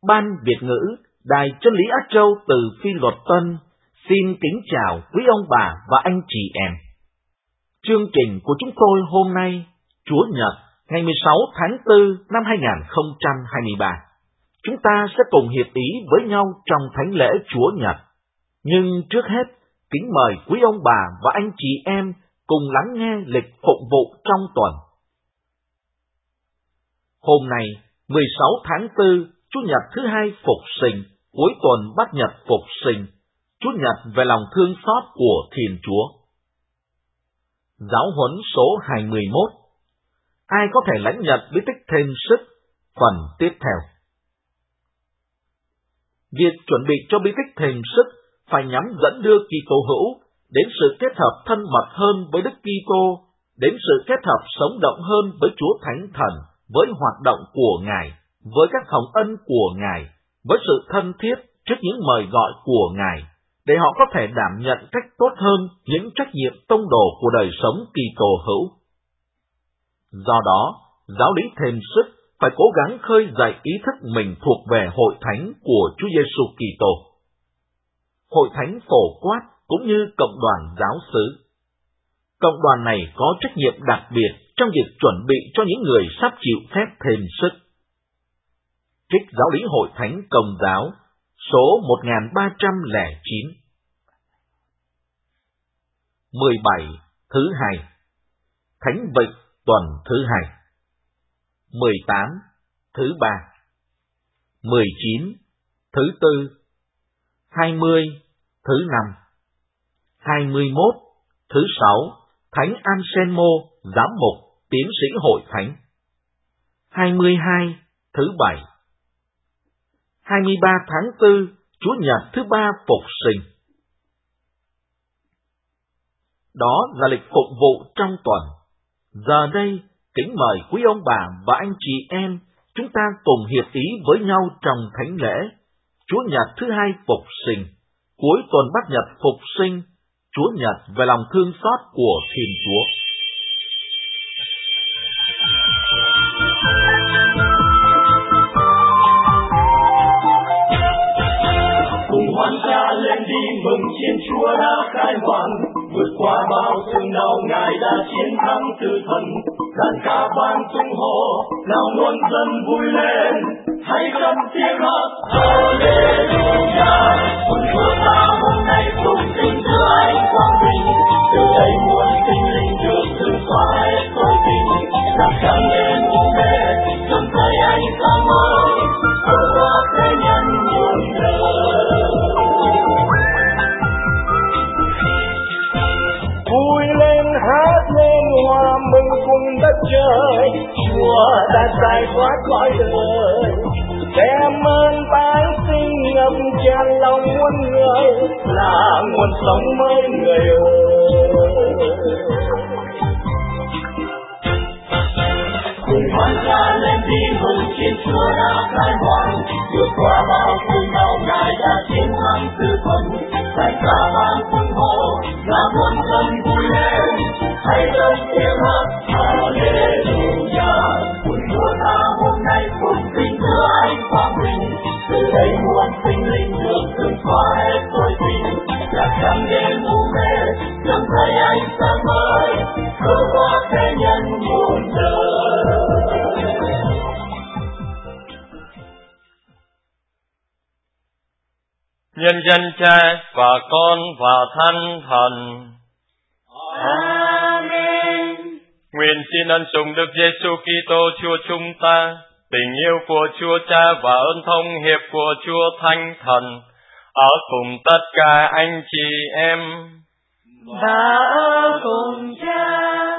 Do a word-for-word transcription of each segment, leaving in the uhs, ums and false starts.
Ban Việt ngữ, Đài Chân lý Á Châu từ Phi Luật Tân xin kính chào quý ông bà và anh chị em. Chương trình của chúng tôi hôm nay, Chúa Nhật, ngày mười sáu tháng tư năm hai nghìn không trăm hai mươi ba. Chúng ta sẽ cùng hiệp ý với nhau trong thánh lễ Chúa Nhật. Nhưng trước hết, kính mời quý ông bà và anh chị em cùng lắng nghe lịch phụng vụ trong tuần. Hôm nay, mười sáu tháng tư, Chủ nhật thứ hai Phục Sinh, cuối tuần Bát Nhật Phục Sinh, Chủ nhật về lòng thương xót của Thiên Chúa. Giáo huấn số hai mươi mốt. Ai có thể lãnh nhận bí tích thêm sức? Phần tiếp theo. Việc chuẩn bị cho bí tích thêm sức phải nhắm dẫn đưa Kitô hữu đến sự kết hợp thân mật hơn với Đức Kitô, đến sự kết hợp sống động hơn với Chúa Thánh Thần, với hoạt động của Ngài, với các hồng ân của Ngài, với sự thân thiết trước những mời gọi của Ngài, để họ có thể đảm nhận cách tốt hơn những trách nhiệm tông đồ của đời sống Kitô hữu. Do đó, giáo lý thêm sức phải cố gắng khơi dậy ý thức mình thuộc về hội thánh của Chúa Giêsu Kitô. Hội thánh phổ quát cũng như cộng đoàn giáo xứ. Cộng đoàn này có trách nhiệm đặc biệt trong việc chuẩn bị cho những người sắp chịu phép thêm sức. Trích giáo lý Hội thánh Công giáo, số một nghìn ba trăm lẻ chín. mười bảy. Thứ hai. Thánh Vịnh tuần thứ hai. mười tám. Thứ ba. mười chín. Thứ tư. hai mươi. Thứ năm. hai mươi mốt. Thứ sáu. Thánh Anselmo, giám mục, tiến sĩ Hội thánh. hai mươi hai. Thứ bảy. hai mươi ba tháng tư, Chúa Nhật thứ ba Phục Sinh. Đó là lịch phụng vụ trong tuần. Giờ đây, kính mời quý ông bà và anh chị em, chúng ta cùng hiệp ý với nhau trong thánh lễ Chúa Nhật thứ hai Phục Sinh, cuối tuần Bát Nhật Phục Sinh, Chúa Nhật về lòng thương xót của Thiên Chúa. Cùng hoan ca lên đi mừng Thiên Chúa đã khai hoàng, vượt qua bao thương đau Ngài đã chiến thắng tử thần. Đàn ca vang tung hô, nào muôn dân vui lên, hãy cất tiếng hát Hallelujah. Mừng Chúa ta hôm nay phục sinh giữa ánh quang minh, từ đây muôn sinh linh được thương xóa hết tội tình. Đặt trắng lên u mê, trong tay ánh sáng mới, cứu thoát thế nhân muôn đời. Vui lên hát lên hòa mừng cùng đất trời, Chúa đã giải thoát cõi đời. Đem ơn tái sinh ngập tràn lòng muôn người, là nguồn sống mới người ơi. Cùng hoan ca lên đi mừng Thiên Chúa đã khai hoàng, vượt qua bao thương đau Ngài đã chiến thắng tử thần. Đàn ca vang tung hô, là muôn dân vui lên, hãy cất tiếng hát Hallelujah. Mừng Chúa ta hôm nay phục sinh giữa ánh quang minh, từ đây muôn sinh linh được thương xóa hết tội tình. Lạc trắng đêm u mê, trong tay ánh sáng mới, cứu thoát thế nhân muôn đời. Nhân danh Cha và Con và Thánh Thần. Amen. Nguyện xin ân sủng Đức Giêsu Kitô Chúa chúng ta, tình yêu của Chúa Cha và ơn thông hiệp của Chúa Thánh Thần ở cùng tất cả anh chị em Và ở cùng Cha.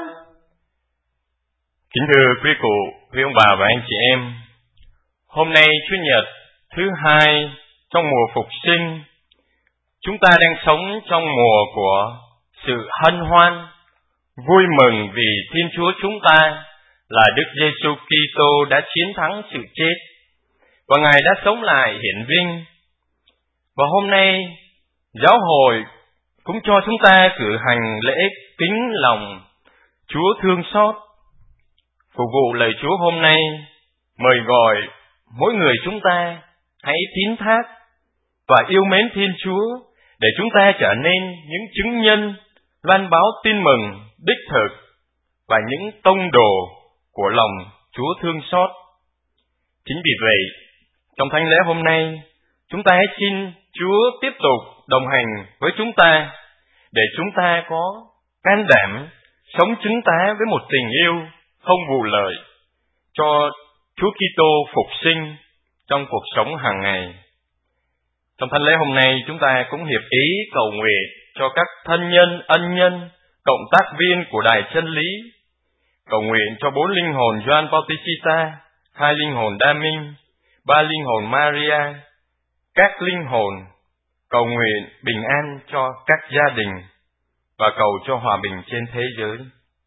Kính thưa quý cụ, quý ông bà và anh chị em, hôm nay Chủ nhật thứ hai trong mùa Phục Sinh, chúng ta đang sống trong mùa của sự hân hoan, vui mừng vì Thiên Chúa chúng ta là Đức Giêsu Kitô đã chiến thắng sự chết và Ngài đã sống lại hiển vinh. Và hôm nay giáo hội cũng cho chúng ta cử hành lễ kính lòng Chúa thương xót. Phục vụ lời Chúa hôm nay mời gọi mỗi người chúng ta hãy tín thác và yêu mến Thiên Chúa để chúng ta trở nên những chứng nhân loan báo tin mừng đích thực và những tông đồ của lòng Chúa thương xót. Chính vì vậy, trong thánh lễ hôm nay, chúng ta hãy xin Chúa tiếp tục đồng hành với chúng ta để chúng ta có can đảm sống chứng tá với một tình yêu không vụ lợi cho Chúa Kitô phục sinh trong cuộc sống hàng ngày. Trong thánh lễ hôm nay, chúng ta cũng hiệp ý cầu nguyện cho các thân nhân, ân nhân, cộng tác viên của Đài Chân Lý, cầu nguyện cho bốn linh hồn Gioan Bautista, hai linh hồn Đa Minh, ba linh hồn Maria, các linh hồn, cầu nguyện bình an cho các gia đình và cầu cho hòa bình trên thế giới.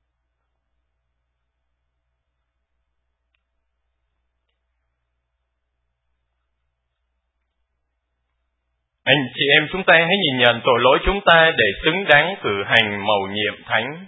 Anh chị em chúng ta hãy nhìn nhận tội lỗi chúng ta để xứng đáng cử hành mầu nhiệm thánh.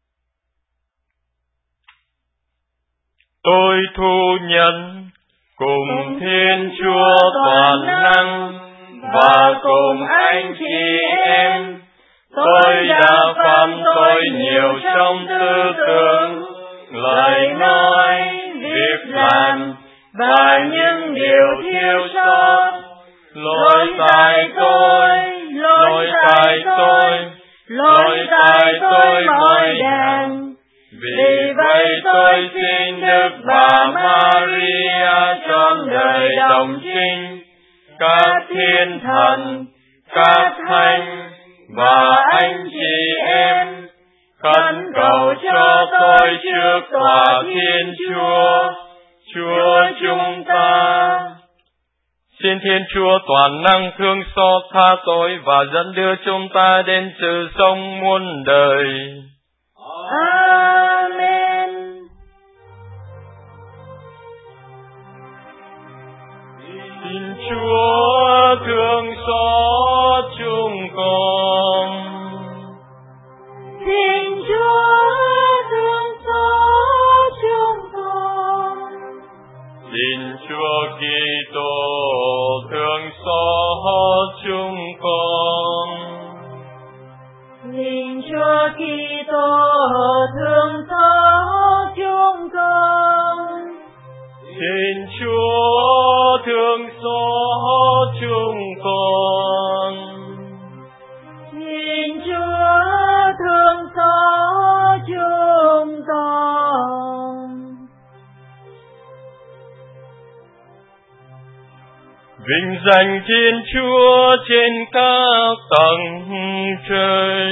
Tôi thu nhận cùng Thiên Chúa toàn năng và cùng anh chị em, tôi đã phạm tội nhiều trong tư tưởng, lời nói, việc làm và những điều thiếu sót. Lỗi tại tôi, lỗi tại tôi, lỗi tại tôi mọi đàn. Vì vậy tôi xin Đức Bà Maria trong đời đồng trinh, các thiên thần, các thánh và anh chị em, khẩn cầu cho tôi trước tòa Thiên Chúa, Chúa chúng ta. Xin Thiên Chúa toàn năng thương xót tha tội và dẫn đưa chúng ta đến sự sống muôn đời. Amen. Xin Chúa thương xót chúng con. Xin Chúa thương xót chúng con. Xin Chúa Kitô thương xót chúng con. Xin Chúa Kitô thương xót chúng con. Xin Chúa thương xót chúng con. Xin Chúa thương xót chúng con. Vinh danh Thiên Chúa trên các tầng trời,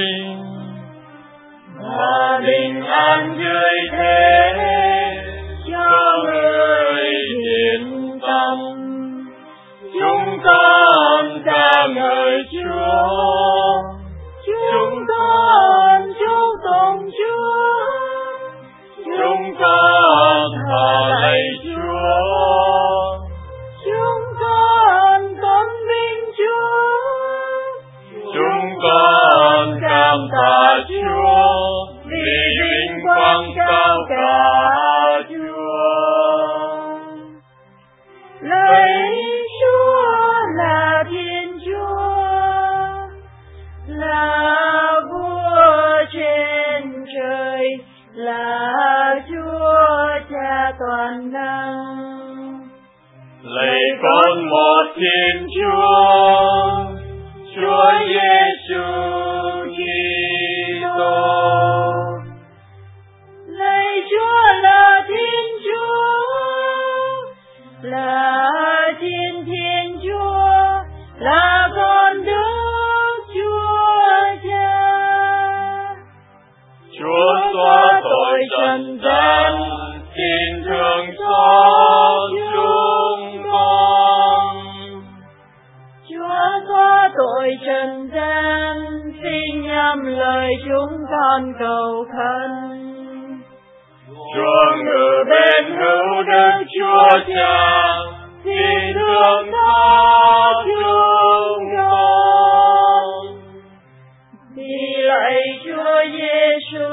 và bình an dưới thế cho người yên tâm. Chúng con ca ngợi Chúa, chúng con chúc tụng Chúa, chúng con thờ lạy Chúa, chúng con tôn vinh Chúa, chúng con cảm tạ Chúa vì vinh quang cao cả Chúa. Lạy Chúa là Thiên Chúa, là Vua trên trời, là Chúa Cha toàn năng. Lạy con một Thiên Chúa, Chúa Giêsu Kitô. Lạy Chúa là Thiên Chúa, là Thiên Thiên Chúa, là con Đức Chúa Cha. Chúa xóa tội trần gian, xin thương xót chúng con. Chúa xóa tội trần gian, xin nhắm lời chúng con cầu khẩn. Chúa ngự bên hữu Đức Chúa Cha, xin thương xót chúng con. Vì lạy Chúa Giêsu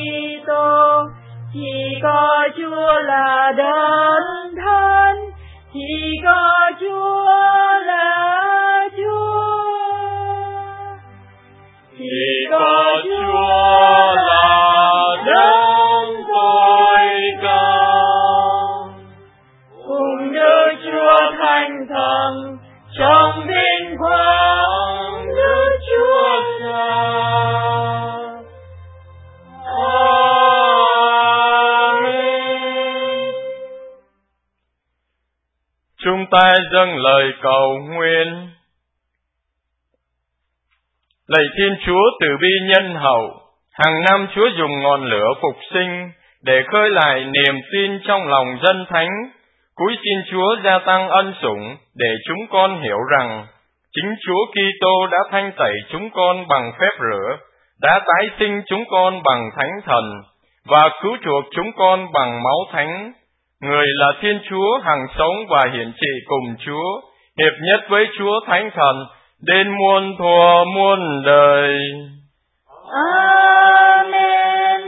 Kitô, chỉ có Chúa là đấng thân, Chỉ có Chúa là Chúa, chỉ có Chúa là đấng tối cao. Cùng Đức Chúa Thánh Thần trong vinh quang Đức Chúa Cha. Amen. Chúng ta dâng lời cầu nguyện. Lạy Thiên Chúa từ bi nhân hậu, hàng năm Chúa dùng ngọn lửa phục sinh để khơi lại niềm tin trong lòng dân thánh. Cúi xin Chúa gia tăng ân sủng để chúng con hiểu rằng chính Chúa Kitô đã thanh tẩy chúng con bằng phép rửa, đã tái sinh chúng con bằng Thánh Thần và cứu chuộc chúng con bằng máu Thánh. Người là Thiên Chúa hằng sống và hiển trị cùng Chúa, hiệp nhất với Chúa Thánh Thần đến muôn thuở muôn đời. Amen.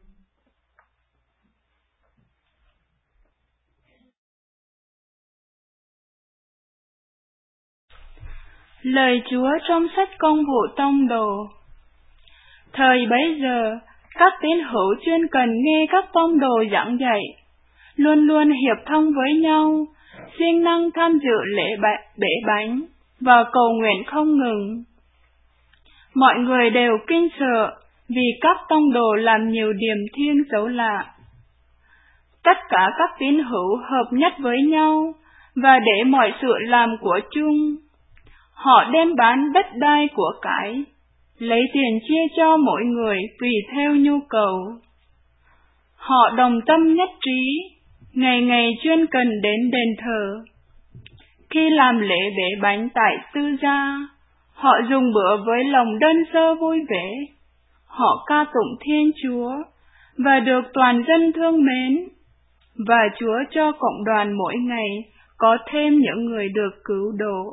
Lời Chúa trong sách Công vụ Tông Đồ. Thời bấy giờ, các tín hữu chuyên cần nghe các tông đồ giảng dạy, luôn luôn hiệp thông với nhau, siêng năng tham dự lễ bệ bánh và cầu nguyện không ngừng. Mọi người đều kinh sợ vì các tông đồ làm nhiều điềm thiêng dấu lạ. Tất cả các tín hữu hợp nhất với nhau và để mọi sự làm của chung. Họ đem bán đất đai của cải, lấy tiền chia cho mỗi người tùy theo nhu cầu. Họ đồng tâm nhất trí, ngày ngày chuyên cần đến đền thờ. Khi làm lễ bế bánh tại tư gia, họ dùng bữa với lòng đơn sơ vui vẻ. Họ ca tụng Thiên Chúa và được toàn dân thương mến, và Chúa cho cộng đoàn mỗi ngày có thêm những người được cứu độ.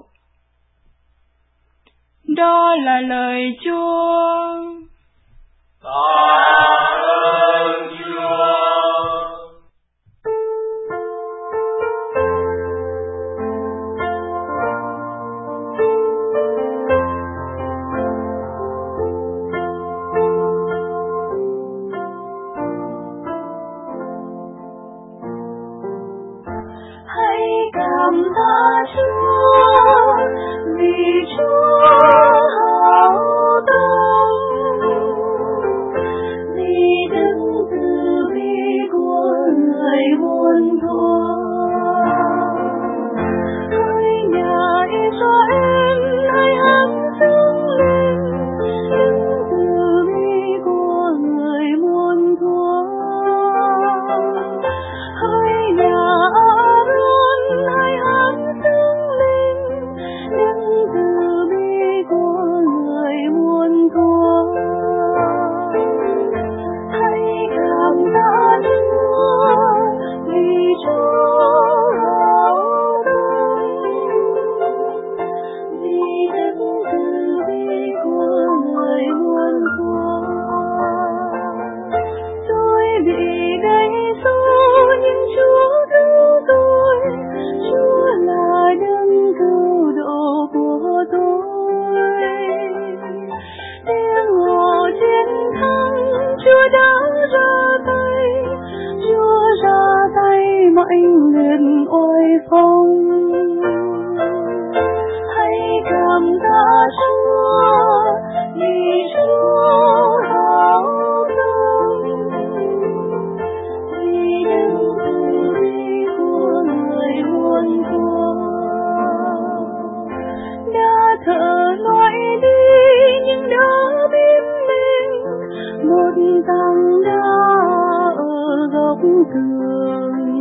Đó là lời Chúa. Tạ ơn Chúa. Hãy cảm tạ Chúa vì Chúa hảo tâm, vì đức từ bi của người muôn thuở. Hỡi nhà Israel, hãy hát dâng lên đức từ bi của người muôn thuở. Hỡi nhà Aaron, hãy hát dâng lên đức từ bi của người muôn thuở. Hãy cảm tạ Chúa vì Chúa hảo tâm, vì đức từ bi của người muôn thuở. Tôi bị đánh dấu nhưng Chúa cứu tôi, Chúa là đấng cứu độ của tôi. Tiếng hò chiến thắng, Chúa đã ra tay, Chúa ra tay mạnh liệt oai phong. Hãy cảm tạ Chúa vì Chúa hảo tâm, vì đức từ bi của người muôn thuở. Đã thở loại đi nhưng đã biết mình một tảng đá ở góc tường.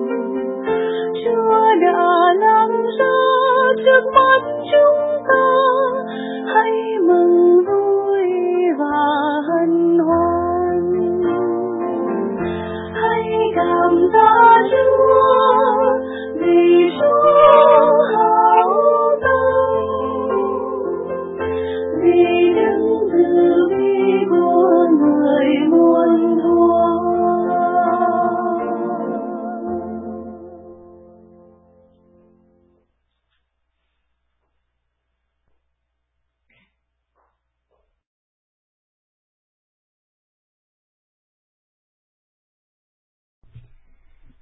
Chúa đã làm ra trước mắt chúng ta, hãy mừng vui và hân hoan. Hãy cảm tạ Chúa vì Chúa hảo tâm, vì đức từ bi của người muôn thuở.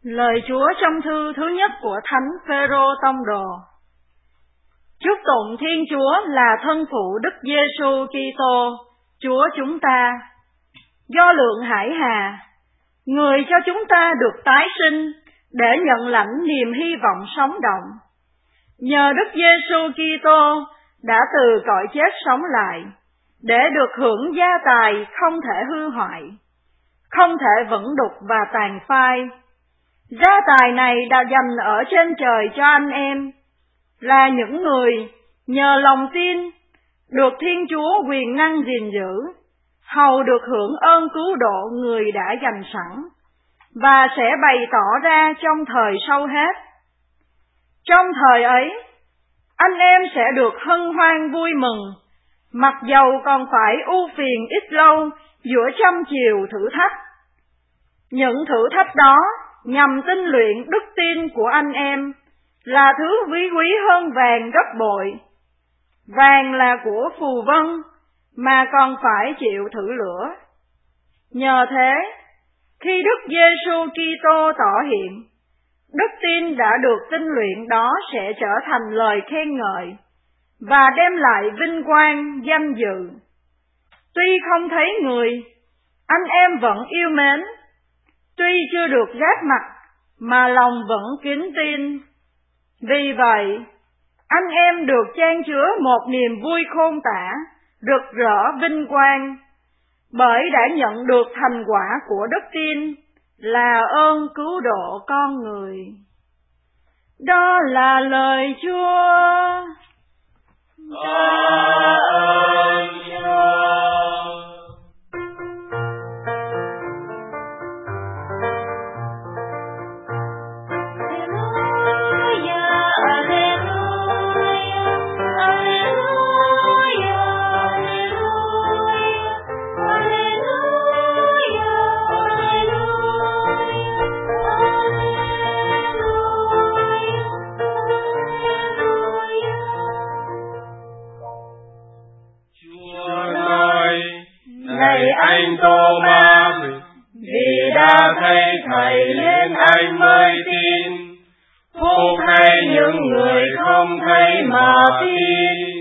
Lời Chúa trong thư thứ nhất của Thánh Phêrô Tông Đồ. Chúc tụng Thiên Chúa là thân phụ Đức Giêsu Kitô, Chúa chúng ta. Do lượng hải hà, người cho chúng ta được tái sinh để nhận lãnh niềm hy vọng sống động. Nhờ Đức Giêsu Kitô đã từ cõi chết sống lại, để được hưởng gia tài không thể hư hoại, không thể vẩn đục và tàn phai. Gia tài này đã dành ở trên trời cho anh em, là những người nhờ lòng tin được Thiên Chúa quyền năng gìn giữ, hầu được hưởng ơn cứu độ người đã dành sẵn, và sẽ bày tỏ ra trong thời sau hết. Trong thời ấy, anh em sẽ được hân hoan vui mừng, mặc dầu còn phải ưu phiền ít lâu giữa trăm chiều thử thách. Những thử thách đó nhằm tinh luyện đức tin của anh em, là thứ quý quý hơn vàng gấp bội. Vàng là của phù vân, mà còn phải chịu thử lửa. Nhờ thế, khi Đức Giêsu Kitô tỏ hiện, đức tin đã được tinh luyện đó sẽ trở thành lời khen ngợi và đem lại vinh quang, danh dự. Tuy không thấy người, anh em vẫn yêu mến. Tuy chưa được giáp mặt, mà lòng vẫn kính tin. Vì vậy, anh em được chan chứa một niềm vui khôn tả, rực rỡ vinh quang, bởi đã nhận được thành quả của đức tin, là ơn cứu độ con người. Đó là lời Chúa. Tạ ơn Chúa. Anh Tô-ma, vì đã thấy Thầy nên anh mới tin. Phúc thay những người không thấy mà tin.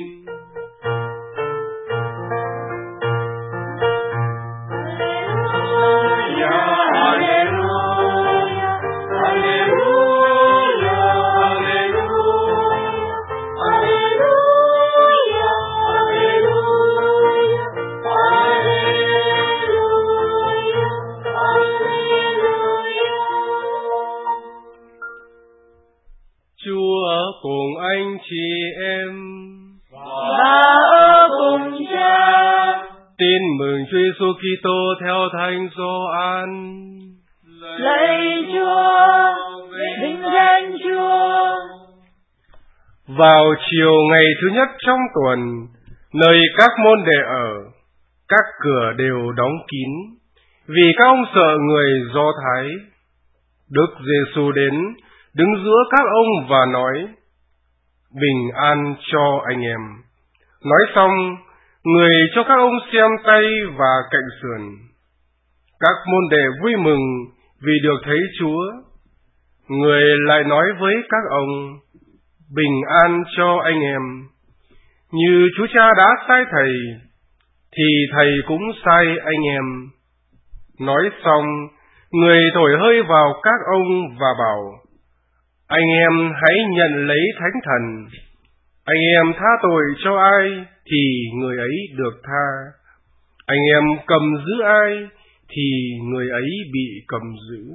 Cùng anh chị em và ở cùng Cha. Tin mừng Chúa Giêsu Kitô theo Thánh Gioan. Lạy Chúa, vinh danh Chúa. Vào chiều ngày thứ nhất trong tuần, nơi các môn đệ ở, các cửa đều đóng kín, vì các ông sợ người Do Thái. Đức Giêsu đến, đứng giữa các ông và nói: Bình an cho anh em. Nói xong, người cho các ông xem tay và cạnh sườn. Các môn đệ vui mừng vì được thấy Chúa. Người lại nói với các ông: Bình an cho anh em. Như Chúa Cha đã sai Thầy, thì Thầy cũng sai anh em. Nói xong, người thổi hơi vào các ông và bảo: Anh em hãy nhận lấy Thánh Thần. Anh em tha tội cho ai thì người ấy được tha. Anh em cầm giữ ai thì người ấy bị cầm giữ.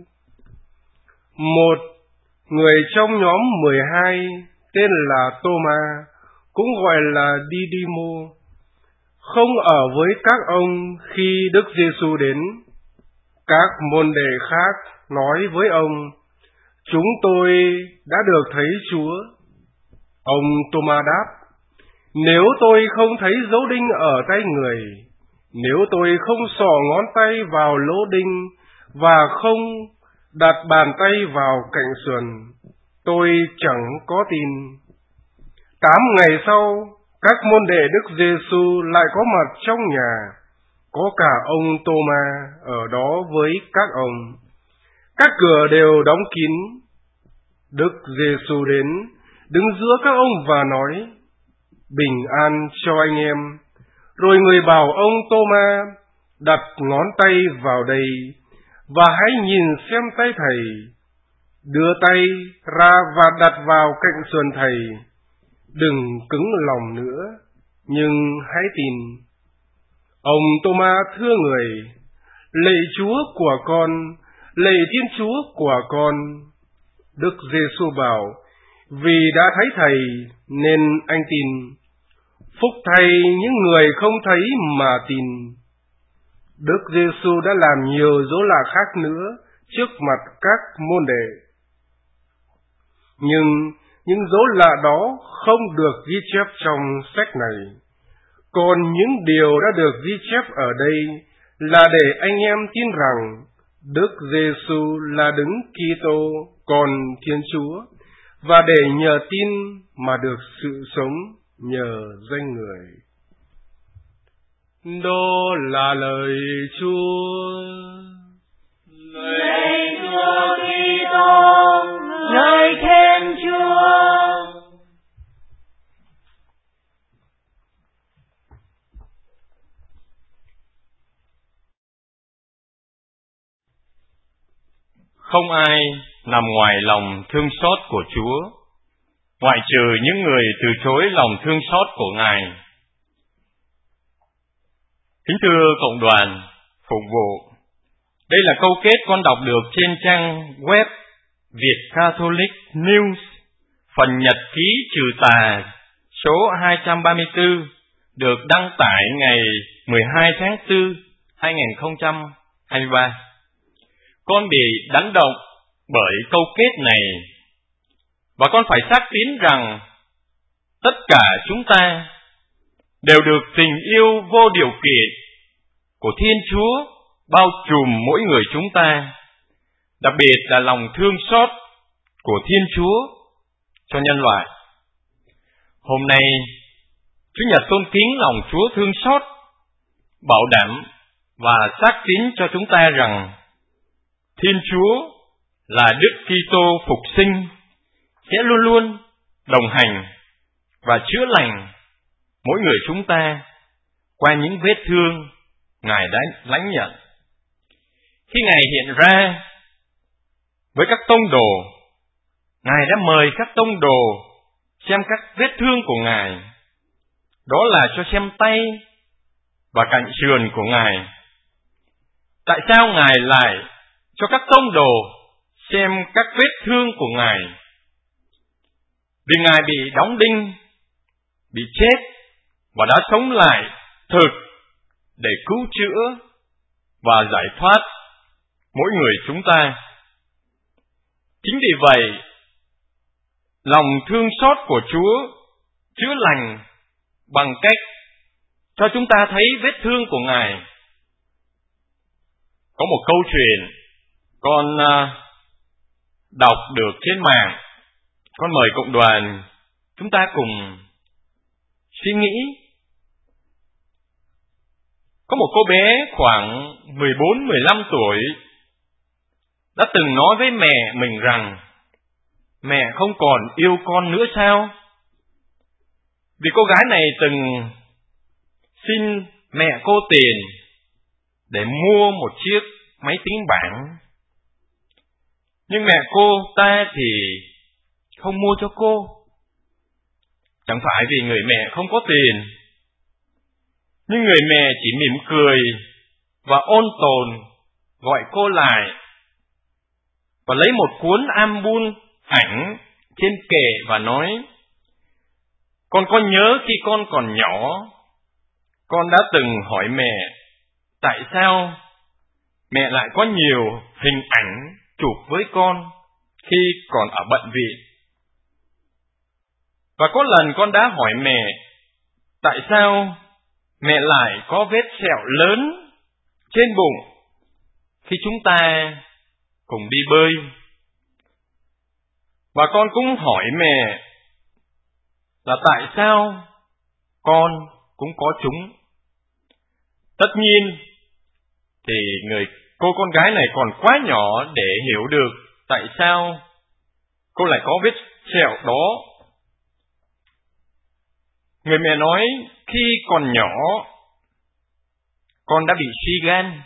Một người trong nhóm mười hai tên là Tô-ma, cũng gọi là Đi-đi-mô, không ở với các ông khi Đức Giêsu đến. Các môn đệ khác nói với ông: Chúng tôi đã được thấy Chúa. Ông Tô-ma đáp: Nếu tôi không thấy dấu đinh ở tay người, nếu tôi không xỏ ngón tay vào lỗ đinh và không đặt bàn tay vào cạnh sườn, tôi chẳng có tin. Tám ngày sau, các môn đệ Đức Giêsu lại có mặt trong nhà, có cả ông Tô-ma ở đó với các ông. Các cửa đều đóng kín. Đức Giêsu đến, đứng giữa các ông và nói: Bình an cho anh em. Rồi người bảo ông Tô-ma: Đặt ngón tay vào đây, và hãy nhìn xem tay thầy. Đưa tay ra và đặt vào cạnh sườn thầy. Đừng cứng lòng nữa, nhưng hãy tin. Ông Tô-ma thưa người: Lạy Chúa của con, lạy Thiên Chúa của con. Đức Giêsu bảo: Vì đã thấy thầy nên anh tin. Phúc thay những người không thấy mà tin. Đức Giêsu đã làm nhiều dấu lạ khác nữa trước mặt các môn đệ. Nhưng những dấu lạ đó không được ghi chép trong sách này. Còn những điều đã được ghi chép ở đây là để anh em tin rằng Đức Giêsu là Đấng Kitô, con Thiên Chúa, và để nhờ tin mà được sự sống nhờ danh Người. Đó là lời Chúa. Lạy Chúa Kitô, lời khen Chúa. Không ai nằm ngoài lòng thương xót của Chúa, ngoại trừ những người từ chối lòng thương xót của Ngài. Kính thưa cộng đoàn phục vụ, đây là câu kết con đọc được trên trang web Việt Catholic News, phần nhật ký trừ tà số hai trăm ba mươi tư, được đăng tải ngày mười hai tháng tư hai nghìn không trăm hai mươi ba. Con bị đánh động bởi câu kết này, và con phải xác tín rằng tất cả chúng ta đều được tình yêu vô điều kiện của Thiên Chúa bao trùm mỗi người chúng ta, đặc biệt là lòng thương xót của Thiên Chúa cho nhân loại. Hôm nay, Chúa Nhật tôn kính lòng Chúa thương xót, bảo đảm và xác tín cho chúng ta rằng Thiên Chúa là Đức Kitô phục sinh sẽ luôn luôn đồng hành và chữa lành mỗi người chúng ta qua những vết thương Ngài đã lãnh nhận. Khi Ngài hiện ra với các tông đồ, Ngài đã mời các tông đồ xem các vết thương của Ngài, đó là cho xem tay và cạnh sườn của Ngài. Tại sao Ngài lại cho các tông đồ xem các vết thương của Ngài? Vì Ngài bị đóng đinh, bị chết và đã sống lại thực để cứu chữa và giải thoát mỗi người chúng ta. Chính vì vậy, lòng thương xót của Chúa chữa lành bằng cách cho chúng ta thấy vết thương của Ngài. Có một câu chuyện con uh, đọc được trên mạng, con mời cộng đoàn chúng ta cùng suy nghĩ. Có một cô bé khoảng mười bốn mười lăm tuổi đã từng nói với mẹ mình rằng mẹ không còn yêu con nữa sao? Vì cô gái này từng xin mẹ cô tiền để mua một chiếc máy tính bảng. Nhưng mẹ cô ta thì không mua cho cô. Chẳng phải vì người mẹ không có tiền, nhưng người mẹ chỉ mỉm cười và ôn tồn gọi cô lại và lấy một cuốn album ảnh trên kệ và nói: con có nhớ khi con còn nhỏ, con đã từng hỏi mẹ tại sao mẹ lại có nhiều hình ảnh chụp với con khi còn ở bệnh viện. Và có lần con đã hỏi mẹ tại sao mẹ lại có vết sẹo lớn trên bụng khi chúng ta cùng đi bơi. Và con cũng hỏi mẹ là tại sao con cũng có chúng. Tất nhiên thì người cô con gái này còn quá nhỏ để hiểu được tại sao cô lại có vết sẹo đó. Người mẹ nói khi còn nhỏ, con đã bị suy gan.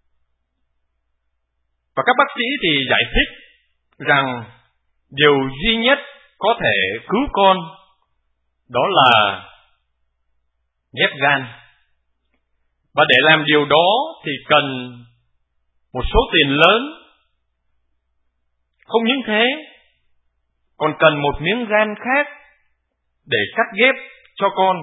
Và các bác sĩ thì giải thích rằng điều duy nhất có thể cứu con đó là ghép gan. Và để làm điều đó thì cần một số tiền lớn. Không những thế, còn cần một miếng gan khác để cắt ghép cho con.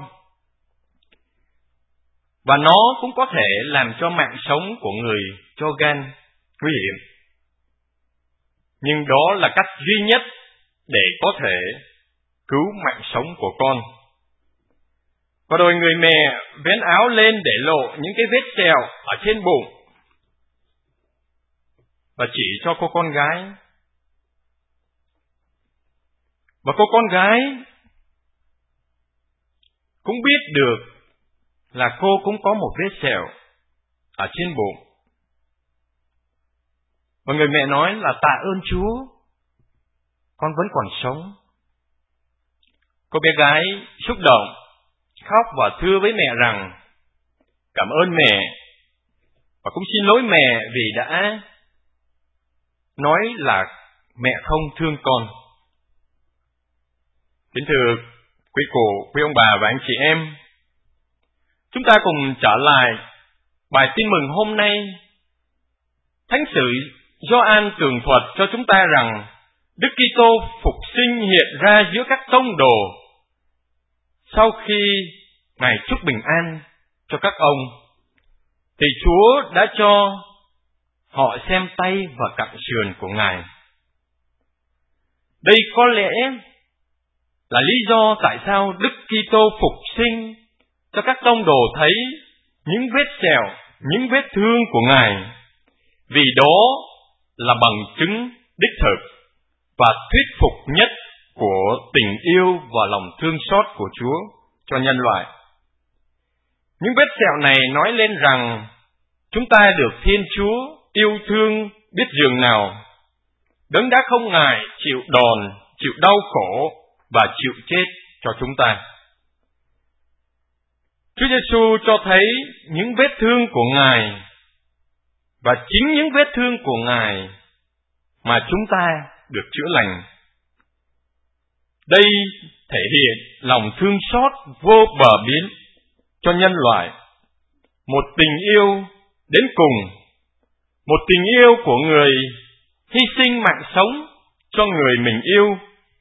Và nó cũng có thể làm cho mạng sống của người cho gan nguy hiểm. Nhưng đó là cách duy nhất để có thể cứu mạng sống của con. Và rồi người mẹ vén áo lên để lộ những cái vết sẹo ở trên bụng và chỉ cho cô con gái. Và cô con gái cũng biết được là cô cũng có một vết sẹo ở trên bụng. Và người mẹ nói là tạ ơn Chúa, con vẫn còn sống. Cô bé gái xúc động, khóc và thưa với mẹ rằng cảm ơn mẹ và cũng xin lỗi mẹ vì đã nói là mẹ không thương con. Kính thưa quý cô, quý ông bà và anh chị em, chúng ta cùng trở lại bài tin mừng hôm nay. Thánh sử Gioan tường thuật cho chúng ta rằng Đức Kitô phục sinh hiện ra giữa các tông đồ sau khi Ngài chúc bình an cho các ông, thì Chúa đã cho họ xem tay và cẳng sườn của Ngài. Đây có lẽ là lý do tại sao Đức Kitô phục sinh cho các tông đồ thấy những vết sẹo, những vết thương của Ngài, vì đó là bằng chứng đích thực và thuyết phục nhất của tình yêu và lòng thương xót của Chúa cho nhân loại. Những vết sẹo này nói lên rằng chúng ta được Thiên Chúa yêu thương biết dường nào, Đấng đã không ngại chịu đòn, chịu đau khổ và chịu chết cho chúng ta. Chúa Giêsu cho thấy những vết thương của Ngài, và chính những vết thương của Ngài mà chúng ta được chữa lành. Đây thể hiện lòng thương xót vô bờ bến cho nhân loại, một tình yêu đến cùng, một tình yêu của người hy sinh mạng sống cho người mình yêu.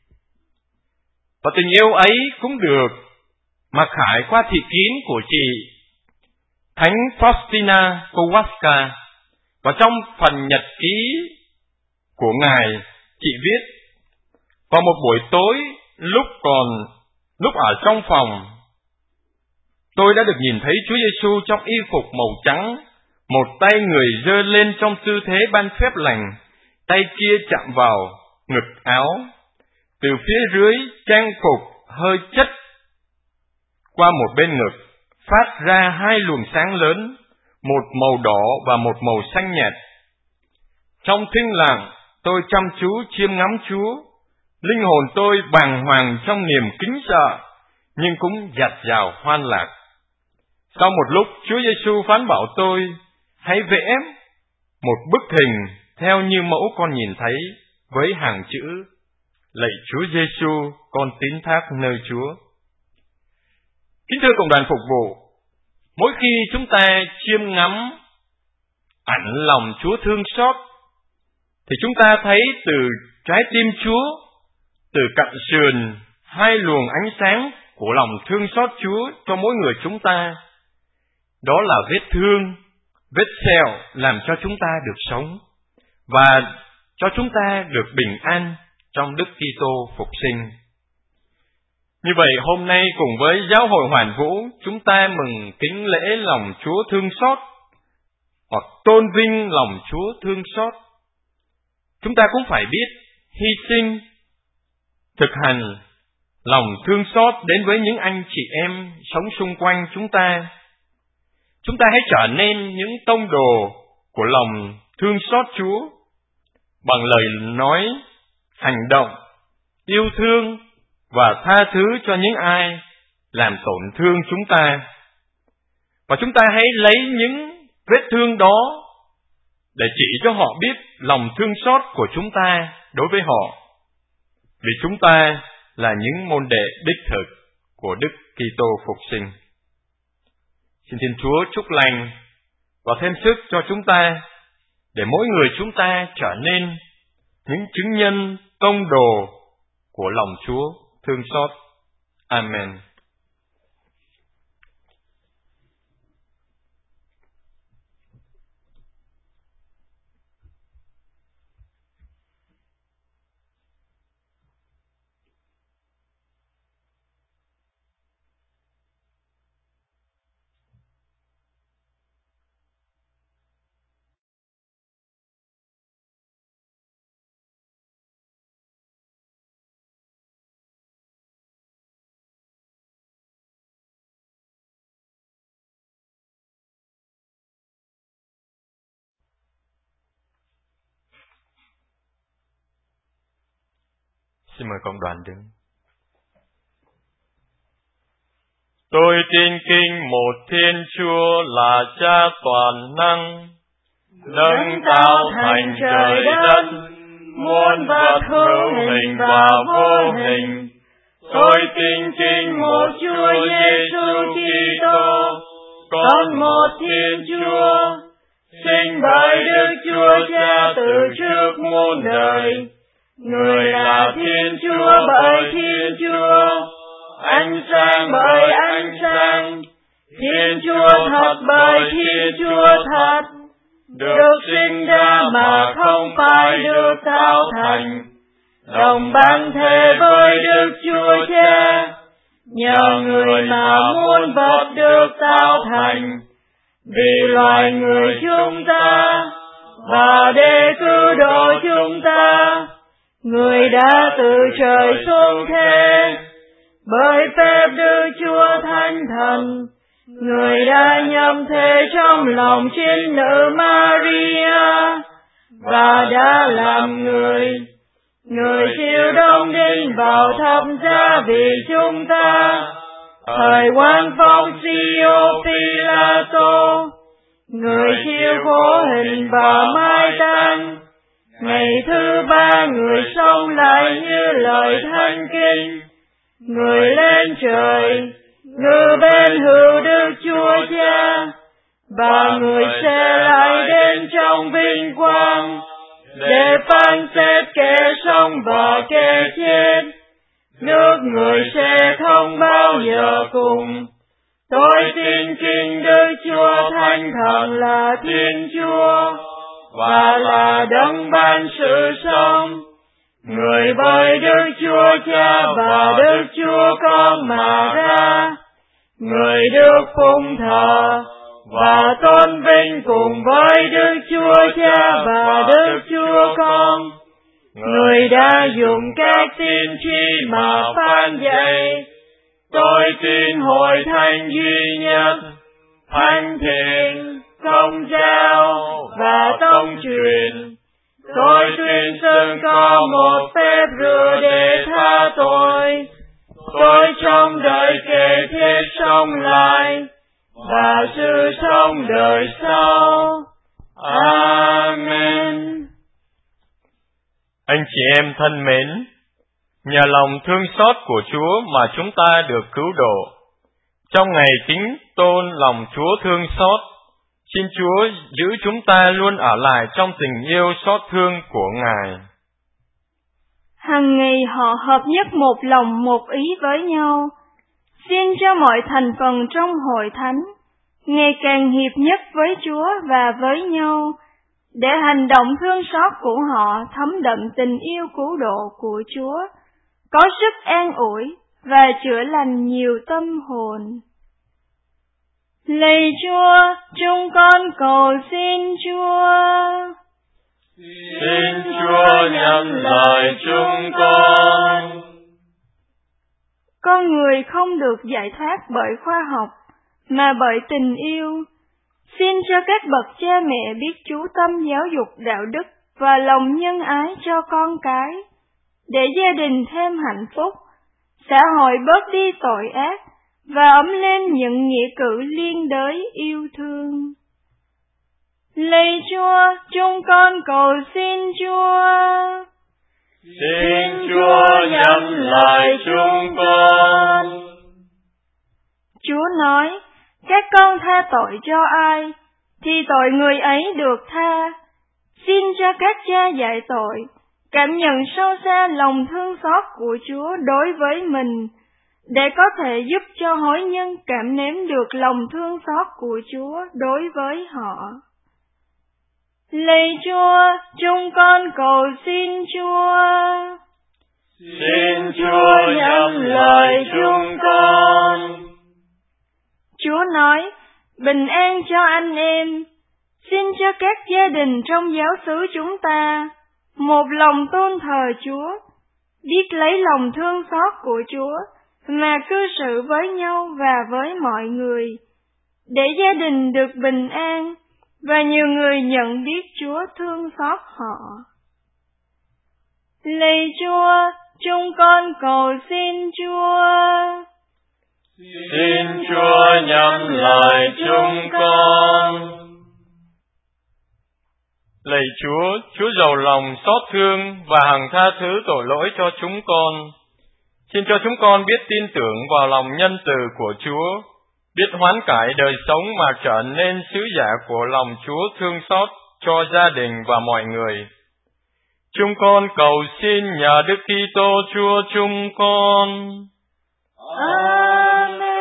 Và tình yêu ấy cũng được mặc khải qua thị kín của chị Thánh Faustina Kowalska, và trong phần nhật ký của Ngài, chị viết: vào một buổi tối lúc còn lúc ở trong phòng, tôi đã được nhìn thấy Chúa Giêsu trong y phục màu trắng, một tay người giơ lên trong tư thế ban phép lành, tay kia chạm vào ngực áo. Từ phía dưới trang phục hơi chất qua một bên ngực, phát ra hai luồng sáng lớn, một màu đỏ và một màu xanh nhạt. Trong thinh lặng, tôi chăm chú chiêm ngắm Chúa. Linh hồn tôi bàng hoàng trong niềm kính sợ, nhưng cũng dạt dào hoan lạc. Sau một lúc, Chúa Giêsu phán bảo tôi: hãy vẽ một bức hình theo như mẫu con nhìn thấy, với hàng chữ: lạy Chúa Giêsu, con tín thác nơi Chúa. Kính thưa cộng đoàn phục vụ, mỗi khi chúng ta chiêm ngắm ảnh lòng Chúa thương xót, thì chúng ta thấy từ trái tim Chúa, từ cặn sườn, hai luồng ánh sáng của lòng thương xót Chúa cho mỗi người chúng ta. Đó là vết thương, vết sẹo làm cho chúng ta được sống, và cho chúng ta được bình an trong Đức Kitô phục sinh. Như vậy, hôm nay cùng với Giáo hội Hoàn Vũ, chúng ta mừng kính lễ lòng Chúa thương xót, hoặc tôn vinh lòng Chúa thương xót. Chúng ta cũng phải biết hy sinh, thực hành lòng thương xót đến với những anh chị em sống xung quanh chúng ta. Chúng ta hãy trở nên những tông đồ của lòng thương xót Chúa bằng lời nói, hành động, yêu thương và tha thứ cho những ai làm tổn thương chúng ta. Và chúng ta hãy lấy những vết thương đó để chỉ cho họ biết lòng thương xót của chúng ta đối với họ. Vì chúng ta là những môn đệ đích thực của Đức Kitô phục sinh. Xin Thiên Chúa chúc lành và thêm sức cho chúng ta để mỗi người chúng ta trở nên những chứng nhân tông đồ của lòng Chúa thương xót. Amen. Xin mời cộng đoàn đứng. Tôi tin kính một Thiên Chúa là Cha toàn năng, đấng tạo thành trời đất, muôn vật hữu hình và vô hình. Tôi tin kính một Chúa Giêsu Kitô, con một Thiên Chúa, sinh bởi Đức Chúa Cha từ trước muôn đời. Người là Thiên Chúa bởi Thiên Chúa, ánh sáng bởi ánh sáng, Thiên Chúa thật bởi Thiên Chúa thật, được sinh ra mà không phải được tạo thành, đồng ban thể với Đức Chúa Cha, nhờ người mà muôn vật được tạo thành, vì loài người chúng ta, và để cứu độ chúng ta, Người đã từ trời xuống thế, bởi phép Đức Chúa Thánh Thần, Người đã nhậm thế trong lòng trinh nữ Maria, và đã làm người. Người chịu đóng đinh vào thập giá vì chúng ta, thời quan phong Pôncio Pilato, Người chịu khổ hình và mai táng. Ngày thứ ba Người sống lại như lời Thánh Kinh, Người lên trời, ngự bên hữu Đức Chúa Cha, và Người sẽ lại đến trong vinh quang, để phán xét kẻ sống và kẻ chết. Nước Người sẽ không bao giờ cùng. Tôi tin kính Đức Chúa Thánh Thần là Thiên Chúa, và là đấng ban sự sống, Người với Đức Chúa Cha và Đức Chúa Con mà ra. Người được phụng thờ và tôn vinh cùng với Đức Chúa Cha và Đức Chúa Con. Người đã dùng các tiên tri mà phán dạy. Tôi tin hội thánh duy nhất, thánh thiện, công giáo và tông truyền. Tôi tuyên xưng có một phép rửa để tha tội. Tôi trong đời kể thiết sống lại, và sự sống đời sau. Amen. Anh chị em thân mến, nhờ lòng thương xót của Chúa mà chúng ta được cứu độ. Trong ngày kính tôn lòng Chúa thương xót, xin Chúa giữ chúng ta luôn ở lại trong tình yêu xót thương của Ngài. Hằng ngày họ hợp nhất một lòng một ý với nhau, xin cho mọi thành phần trong hội thánh ngày càng hiệp nhất với Chúa và với nhau, để hành động thương xót của họ thấm đậm tình yêu cứu độ của Chúa, có sức an ủi và chữa lành nhiều tâm hồn. Lạy Chúa, chúng con cầu xin Chúa. Xin Chúa nhận lời chúng con. Con người không được giải thoát bởi khoa học, mà bởi tình yêu. Xin cho các bậc cha mẹ biết chú tâm giáo dục đạo đức và lòng nhân ái cho con cái, để gia đình thêm hạnh phúc, xã hội bớt đi tội ác và ấm lên những nghĩa cử liên đới yêu thương. Lạy Chúa, chúng con cầu xin Chúa. Xin Chúa nhắm lại chúng con. Chúa nói, các con tha tội cho ai, thì tội người ấy được tha. Xin cho các cha dạy tội, cảm nhận sâu xa lòng thương xót của Chúa đối với mình, để có thể giúp cho hối nhân cảm nếm được lòng thương xót của Chúa đối với họ. Lạy Chúa, chúng con cầu xin Chúa. Xin Chúa nhắm lại chúng con. Chúa nói, bình an cho anh em. Xin cho các gia đình trong giáo xứ chúng ta một lòng tôn thờ Chúa, biết lấy lòng thương xót của Chúa mà cư xử với nhau và với mọi người, để gia đình được bình an và nhiều người nhận biết Chúa thương xót họ. Lạy Chúa, chúng con cầu xin Chúa. Xin Chúa nhắm lại chúng con. Lạy Chúa, Chúa giàu lòng xót thương và hằng tha thứ tội lỗi cho chúng con. Xin cho chúng con biết tin tưởng vào lòng nhân từ của Chúa, biết hoán cải đời sống mà trở nên sứ giả của lòng Chúa thương xót cho gia đình và mọi người. Chúng con cầu xin nhờ Đức Kitô Chúa chúng con. Amen.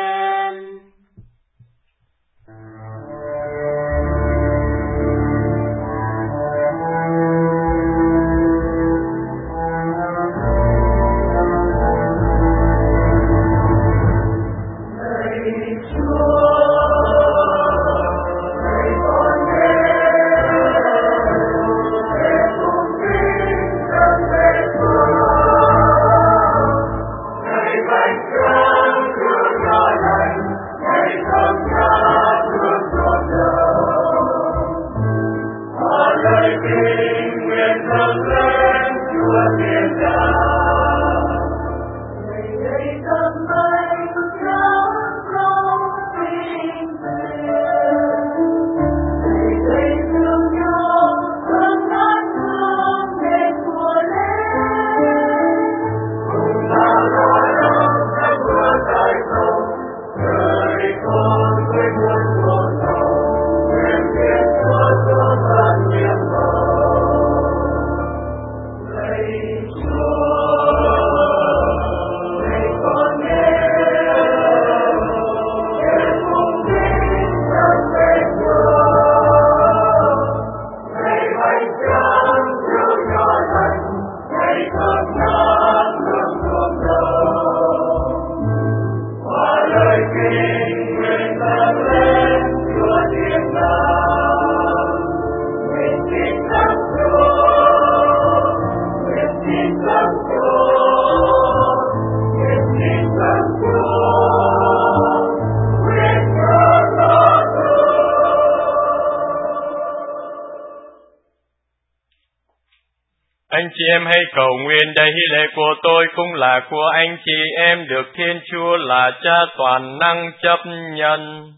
Anh chị em hãy cầu nguyện để hy lễ của tôi cũng là của anh chị em được Thiên Chúa là Cha toàn năng chấp nhận.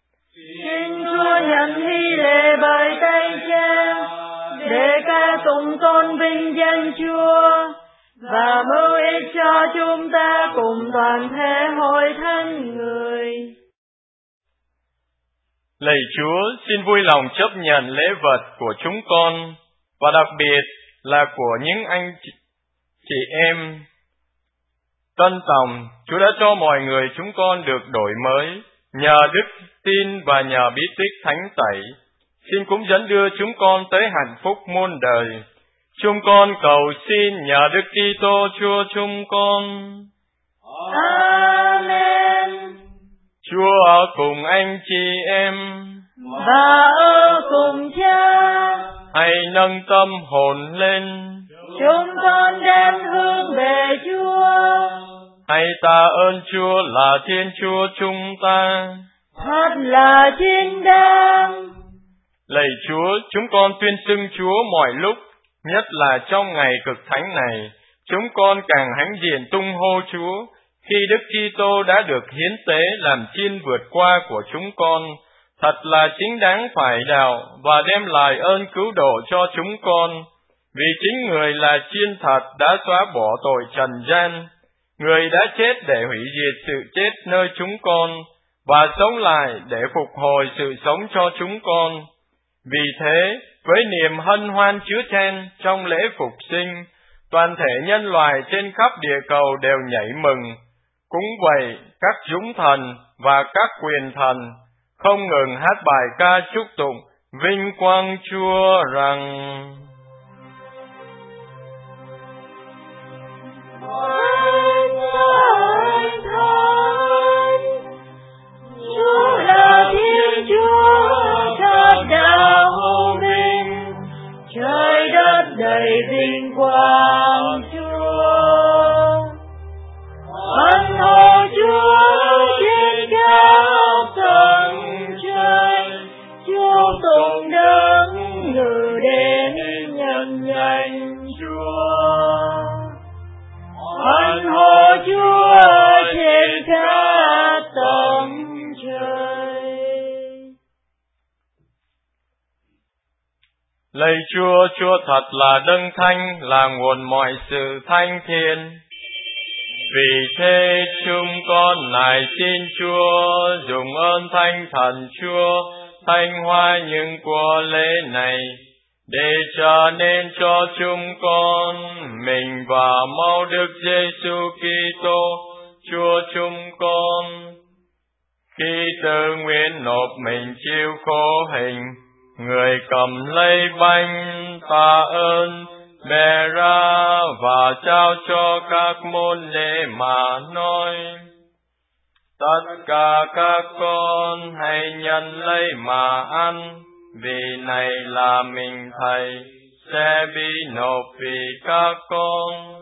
Xin Chúa nhận hy lễ bởi tay Cha, để ca tụng tôn vinh danh Chúa và mưu ích cho chúng ta cùng toàn thể hội thánh người. Lạy Chúa, xin vui lòng chấp nhận lễ vật của chúng con, và đặc biệt là của những anh chị em. Tân tòng, Chúa đã cho mọi người chúng con được đổi mới, nhờ đức tin và nhờ bí tích thánh tẩy. Xin cũng dẫn đưa chúng con tới hạnh phúc muôn đời. Chúng con cầu xin nhờ Đức Kitô Chúa chúng con. Amen. Chúa ở cùng anh chị em, và ở cùng Cha. Hãy nâng tâm hồn lên, chúng con đem hướng về Chúa. Hãy tạ ơn Chúa là Thiên Chúa chúng ta. Thật là chính đáng. Lạy Chúa, chúng con tuyên xưng Chúa mọi lúc, nhất là trong ngày cực thánh này, chúng con càng hãnh diện tung hô Chúa, khi Đức Kitô đã được hiến tế làm chiên vượt qua của chúng con, thật là chính đáng phải đạo và đem lại ơn cứu độ cho chúng con, vì chính Người là chiên thật đã xóa bỏ tội trần gian, Người đã chết để hủy diệt sự chết nơi chúng con, và sống lại để phục hồi sự sống cho chúng con. Vì thế, với niềm hân hoan chứa chan trong lễ phục sinh, toàn thể nhân loại trên khắp địa cầu đều nhảy mừng. Cũng vậy, các dũng thần và các quyền thần không ngừng hát bài ca chúc tụng vinh quang Chúa rằng: Chúa là Thiên Chúa thật đạo minh, trời đất đầy vinh quang Chúa. Hoan hô Chúa trên cao tầng trời, chúc tụng đấng ngự đến nhân danh Chúa. Hoan hô Chúa trên các tầng trời. Lạy Chúa, Chúa thật là đấng thánh, là nguồn mọi sự thanh thiện. Vì thế chúng con nài xin Chúa dùng ơn Thánh Thần Chúa thanh hóa những của lễ này, để trở nên cho chúng con mình và máu Đức Giêsu Kitô Chúa chúng con. Khi tự nguyện nộp mình chịu khổ hình, Người cầm lấy bánh tạ ơn, bẻ ra và trao cho các môn đệ mà nói: Tất cả các con hãy nhận lấy mà ăn, vì này là mình Thầy sẽ bị nộp vì các con.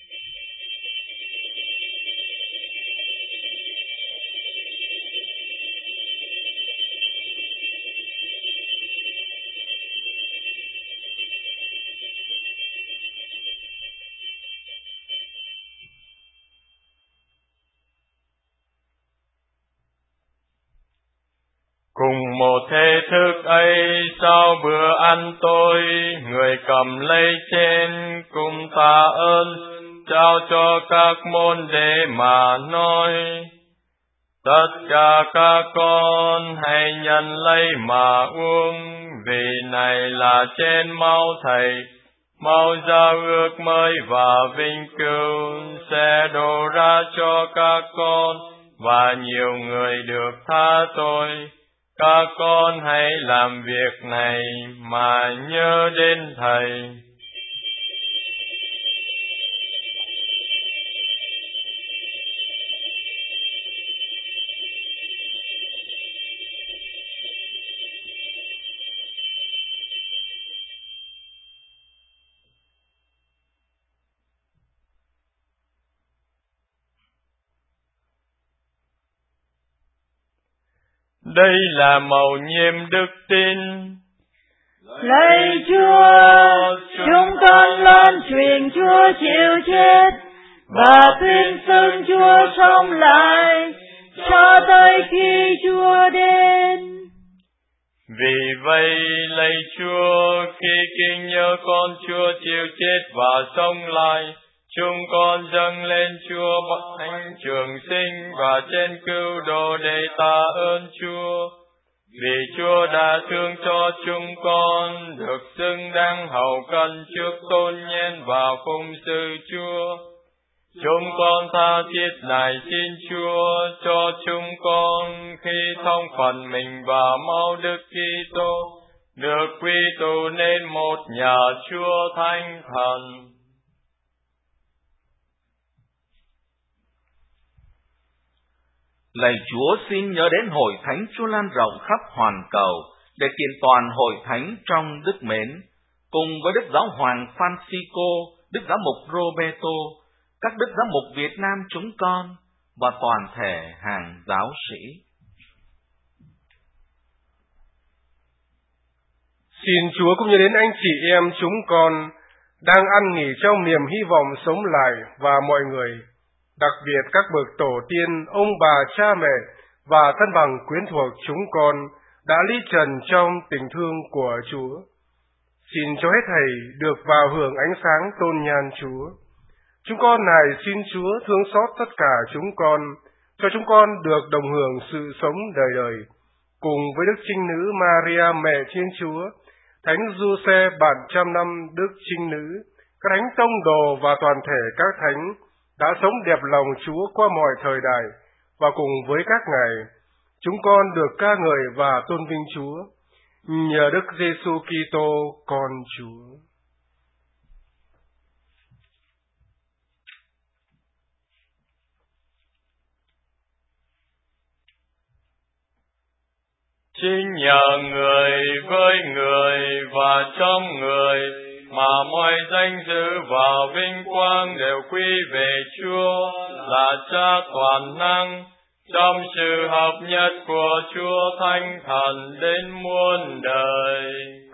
Cùng một thế thức ấy, sau bữa ăn tối, Người cầm lấy chén cùng tạ ơn, trao cho các môn đệ mà nói: Tất cả các con hãy nhận lấy mà uống, vì này là chén máu Thầy, máu giao ước mới và vinh cửu sẽ đổ ra cho các con và nhiều người được tha tội. Các con hãy làm việc này mà nhớ đến Thầy. Đây là mầu nhiệm đức tin. Lạy Chúa, chúng con loan truyền Chúa chịu chết và tuyên xưng Chúa sống lại cho tới khi Chúa đến. Vì vậy, lạy Chúa, khi kinh nhớ con Chúa chịu chết và sống lại, chúng con dâng lên Chúa thánh trường sinh và trên cứu độ để tạ ơn Chúa. Vì Chúa đã thương cho chúng con được xứng đáng hầu cận trước tôn nhiên và phụng sự Chúa. Chúng con tha thiết nài xin Chúa cho chúng con khi thông phần mình và máu Đức Kitô được quy tụ nên một nhà Chúa Thánh Thần. Lạy Chúa, xin nhớ đến hội thánh Chúa lan rộng khắp hoàn cầu để kiện toàn hội thánh trong đức mến, cùng với Đức Giáo hoàng Francisco, Đức Giám mục Roberto, các Đức Giám mục Việt Nam chúng con và toàn thể hàng giáo sĩ. Xin Chúa cũng như đến anh chị em chúng con đang ăn nghỉ trong niềm hy vọng sống lại và mọi người, đặc biệt các bậc tổ tiên, ông bà, cha mẹ và thân bằng quyến thuộc chúng con đã ly trần trong tình thương của Chúa. Xin cho hết thảy được vào hưởng ánh sáng tôn nhan Chúa. Chúng con này xin Chúa thương xót tất cả chúng con, cho chúng con được đồng hưởng sự sống đời đời, cùng với Đức Trinh Nữ Maria Mẹ Thiên Chúa, Thánh Giuse bạn trăm năm Đức Trinh Nữ, các thánh tông đồ và toàn thể các thánh đã sống đẹp lòng Chúa qua mọi thời đại, và cùng với các ngài, chúng con được ca ngợi và tôn vinh Chúa, nhờ Đức Giêsu Kitô con Chúa. Chính nhờ người với người và trong người mà mọi danh dự và vinh quang đều quy về Chúa là Cha toàn năng, trong sự hợp nhất của Chúa Thánh Thần đến muôn đời.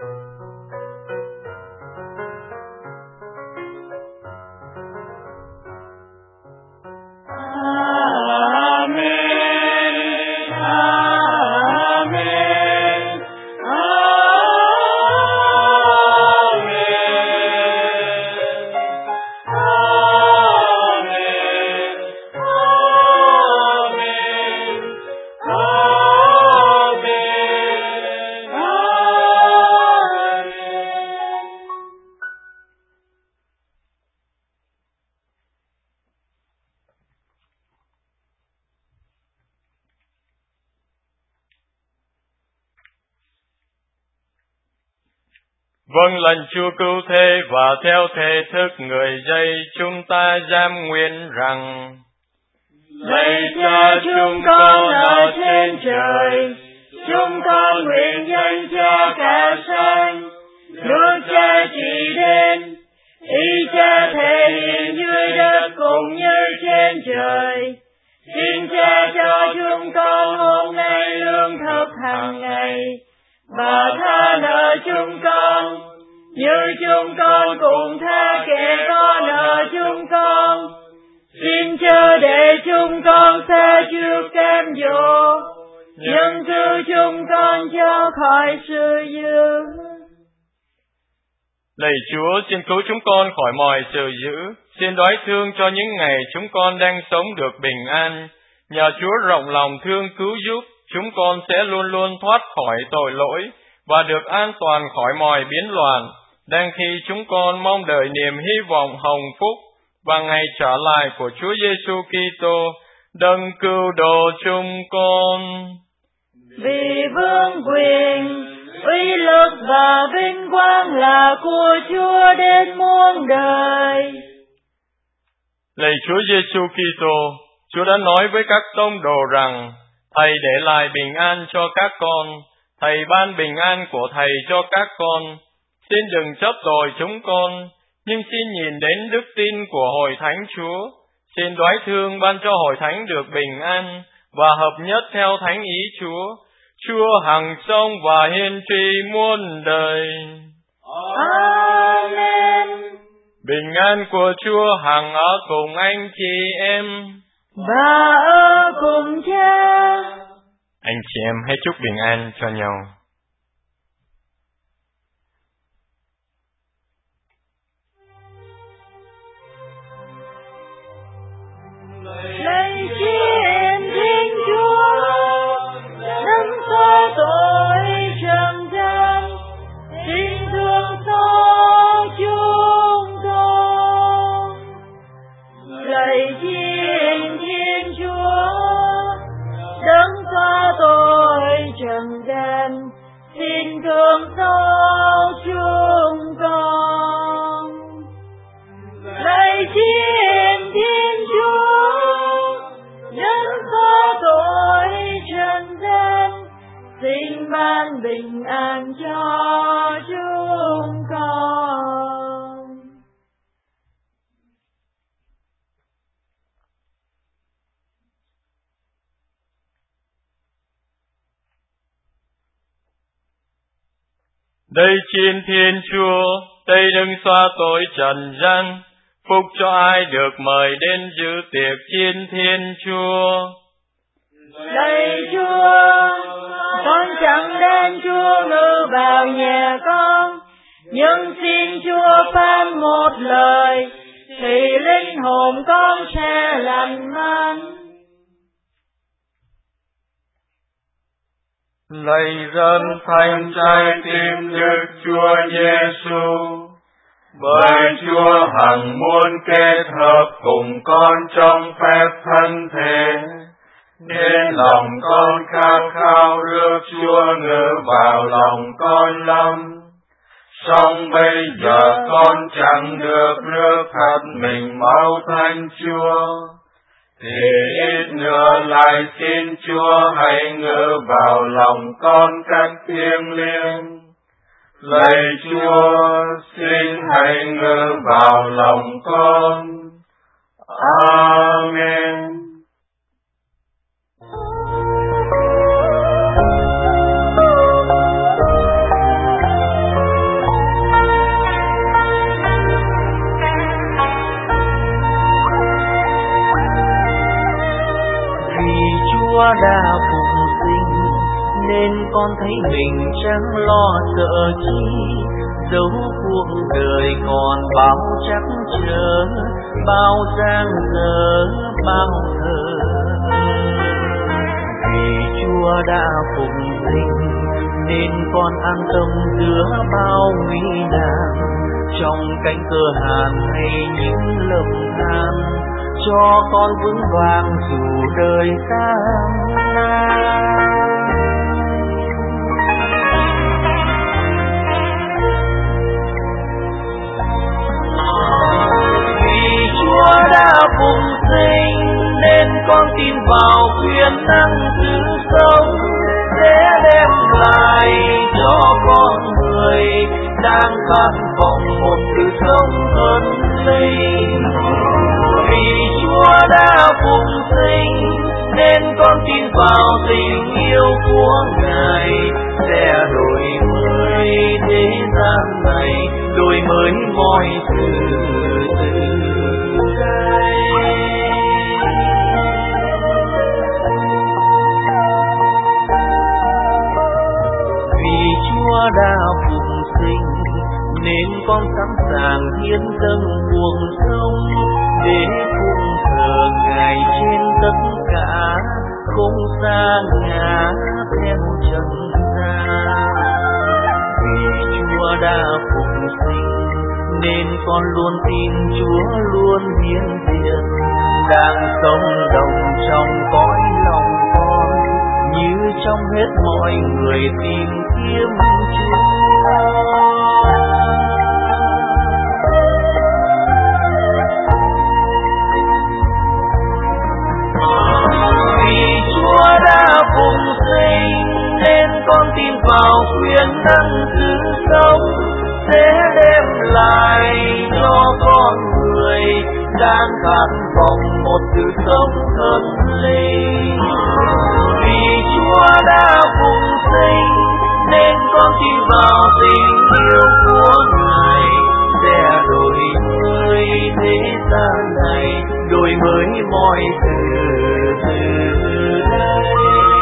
Vâng lệnh Chúa cứu thế và theo thể thức người dạy chúng ta dám nguyện rằng: Lạy Cha chúng con ở trên trời, chúng con nguyện danh Cha cả sanh, nước Cha trị đến, ý Cha thể hiện dưới đất cũng như trên trời. Xin Cha cho chúng con hôm nay lương thực hàng ngày, và tha nợ chúng con, như chúng con cũng tha kẻ có nợ chúng con. Xin chớ để chúng con xa trước cám dỗ, nhưng cứu chúng con cho khỏi sự dữ. Lạy Chúa, xin cứu chúng con khỏi mọi sự dữ. Xin đoái thương cho những ngày chúng con đang sống được bình an. Nhờ Chúa rộng lòng thương cứu giúp, chúng con sẽ luôn luôn thoát khỏi tội lỗi và được an toàn khỏi mọi biến loạn, đang khi chúng con mong đợi niềm hy vọng hồng phúc và ngày trở lại của Chúa Giêsu Kitô, đấng cứu độ chúng con. Vì vương quyền, uy lực và vinh quang là của Chúa đến muôn đời. Lạy Chúa Giêsu Kitô, Chúa đã nói với các tông đồ rằng: Thầy để lại bình an cho các con, Thầy ban bình an của Thầy cho các con. Xin đừng chấp tội chúng con, nhưng xin nhìn đến đức tin của Hội Thánh Chúa. Xin đoái thương ban cho Hội Thánh được bình an và hợp nhất theo thánh ý Chúa. Chúa hằng sống và hiên tri muôn đời. Amen. Bình an của Chúa hằng ở cùng anh chị em và ở cùng Cha. Anh chị em hãy chúc bình an cho nhau. Lạy Thiên Thiên Chúa, đấng xóa tội trần gian, xin thương xót chúng con. Lạy Thiên Thiên Chúa, đấng xóa tội trần gian, xin thương xót chúng con. Lạy Thiên Thiên Chúa, đấng xóa tội trần gian, xin ban bình an cho chúng con. Đây chiên Thiên Chúa, đây đừng xóa tội trần gian, phúc cho ai được mời đến dự tiệc chiên Thiên Chúa. Lạy Chúa, con chẳng đến Chúa ngự vào nhà con, nhưng xin Chúa phán một lời, thì linh hồn con sẽ lành mạnh. Lạy dân thanh trái tim Đức Chúa Giêsu, bởi Chúa hằng muốn kết hợp cùng con trong phép thân thể, nên lòng con khát khao rước Chúa ngự vào lòng con lắm. Song bây giờ con chẳng được rước thật mình máu Thánh Chúa, thì ít nữa lại xin Chúa hãy ngự vào lòng con cách thiêng liêng. Lạy Chúa, xin hãy ngự vào lòng con. Amen. Chúa đã phụng sinh nên con thấy mình chẳng lo sợ chi, dẫu cuộc đời còn bao trắc trở, bao giang dở, bao thờ. Vì Chúa đã phụng sinh nên con an tâm giữa bao nguy nan, trong cánh cơ hàn hay những lầm than, cho con vững vàng dù đời gian nan. Vì Chúa đã phụng sinh nên con tin vào quyền năng sự sống, sẽ đem lại cho con người đang khát vọng một sự sống hơn linh. Vì Chúa đã phụng sinh nên con tin vào tình yêu của Ngài, sẽ đổi mới thế gian này, đổi mới mọi thứ từ đây. Vì Chúa đã phụng sinh nên con sẵn sàng hiến dâng cuộc sống, để phụng thờ Ngài trên tất cả, không xa ngã theo trần gian. Vì Chúa đã phụng sinh nên con luôn tin Chúa luôn hiến tiền, đang sống đồng trong cõi lòng con, như trong hết mọi người tìm kiếm Chúa. Chúa đã phụng sinh nên con tin vào quyền năng sự sống, sẽ đem lại cho con người đang khát vọng một sự sống hơn linh. Vì Chúa đã phụng sinh nên con tin vào tình yêu của Ngài, sẽ đổi mới thế gian này, đổi mới mọi thứ từ đây.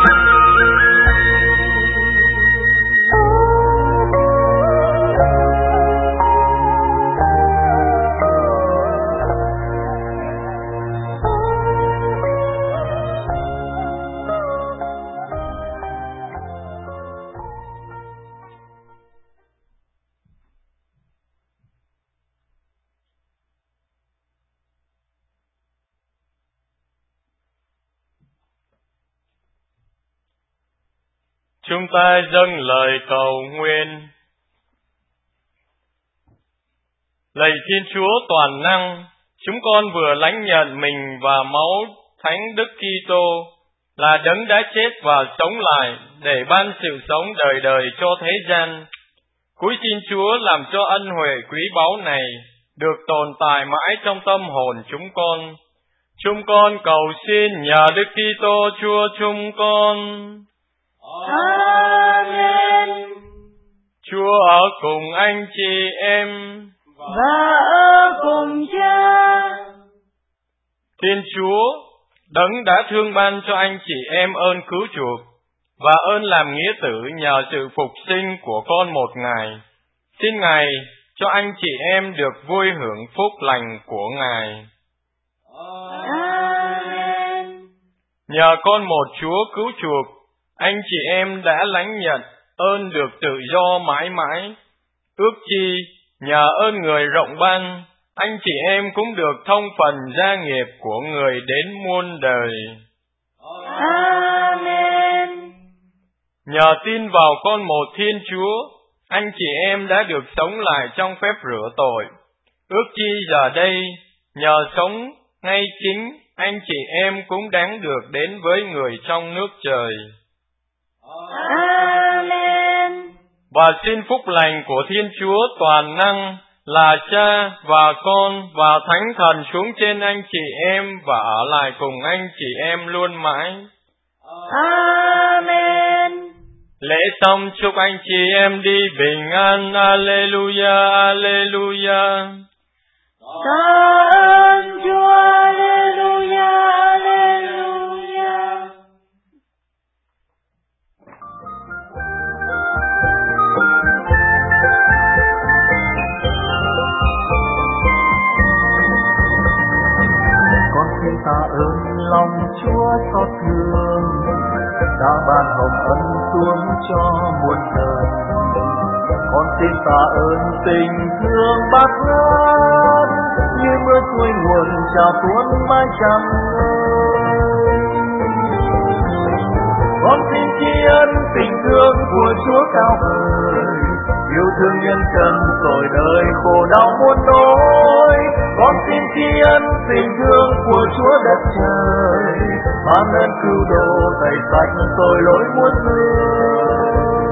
Chúng ta dâng lời cầu nguyện. Lạy Thiên Chúa toàn năng, chúng con vừa lãnh nhận mình và máu Thánh Đức Kitô là đấng đã chết và sống lại để ban sự sống đời đời cho thế gian. Cúi xin Chúa làm cho ân huệ quý báu này được tồn tại mãi trong tâm hồn chúng con. Chúng con cầu xin nhờ Đức Kitô Chúa chúng con. Amen. Chúa ở cùng anh chị em và ở cùng Cha. Thiên Chúa Đấng đã thương ban cho anh chị em ơn cứu chuộc và ơn làm nghĩa tử nhờ sự phục sinh của con một Ngài, xin Ngài cho anh chị em được vui hưởng phúc lành của Ngài. Amen. Nhờ con một Chúa cứu chuộc, anh chị em đã lãnh nhận ơn được tự do mãi mãi. Ước chi nhờ ơn người rộng ban, anh chị em cũng được thông phần gia nghiệp của người đến muôn đời. Amen. Nhờ tin vào con một Thiên Chúa, anh chị em đã được sống lại trong phép rửa tội. Ước chi giờ đây, nhờ sống ngay chính, anh chị em cũng đáng được đến với người trong nước trời. Amen. Và xin phúc lành của Thiên Chúa toàn năng là Cha và Con và Thánh Thần xuống trên anh chị em và ở lại cùng anh chị em luôn mãi. Amen. Lễ xong chúc anh chị em đi bình an. Alleluia, Alleluia. Tạ ơn Chúa. Alleluia, Alleluia. Con xin tạ ơn lòng Chúa xót thương, đã ban hồng ân xuống cho muôn đời. Con xin tạ ơn tình thương bát ngát, như mưa suối nguồn trào tuôn mãi chẳng ngơi. Con xin tri ân tình thương của Chúa cao vời, yêu thương nhân trần rồi đời khổ đau muôn nỗi. Con xin tri ân tình thương của Chúa đất trời, ban ơn cứu độ tẩy sạch tội lỗi muôn người.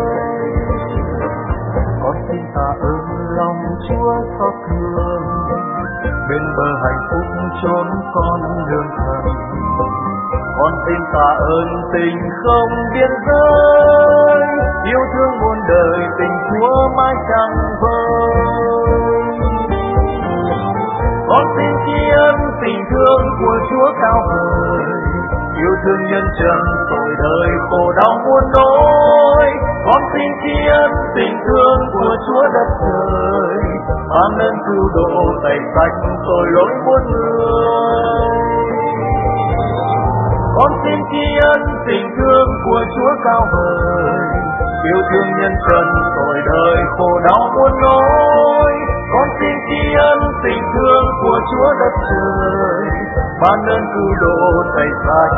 Con xin tạ ơn lòng Chúa xót thương, bên bờ hạnh phúc chốn con đường thần. Con xin tạ ơn tình không biên giới, yêu thương muôn đời tình Chúa mãi chẳng vơi. Con xin tri ân tình thương của Chúa cao vời, yêu thương nhân trần tội đời khổ đau muôn nỗi. Con xin tri ân tình thương của Chúa đất trời, ban ơn cứu độ tẩy sạch tội lỗi muôn người. Con xin tri ân tình thương của Chúa cao vời, yêu thương nhân trần tội đời khổ đau muôn nỗi. Con xin tri ân tình thương của Chúa đất trời, ban ơn cứu độ tẩy sạch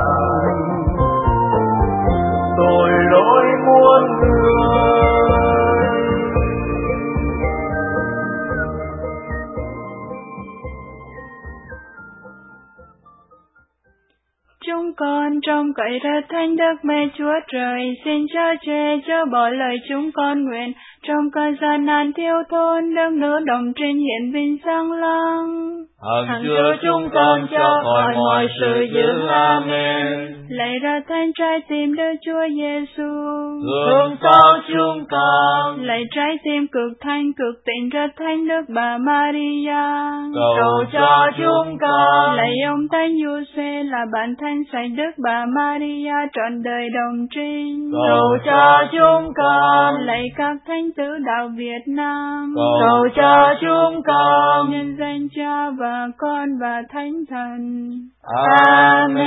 tội lỗi muôn người. Chúng con trong cậy ra thánh đức mẹ Chúa Trời, xin cho che cho bỏ lời chúng con nguyện trong cơn gian nan thiếu thốn, đấng nữ đồng trinh hiển vinh sáng lăng. Hằng Chúa chúng con cho khỏi mọi sự dữ. Amen. Lạy ra thánh trái tim Đức Chúa Giêsu, Thương sao chúng con. lạy trái tim cực thanh cực tịnh rất thánh Đức Bà Maria, Cầu cho chúng con. lạy ông Thánh Giuse là bạn thánh sạch Đức Bà Maria trọn đời đồng trinh, Cầu cho chúng con. lạy các thánh tử đạo Việt Nam, Cầu cho chúng con. nhân danh Cha và Con và Thánh Thần. Amen.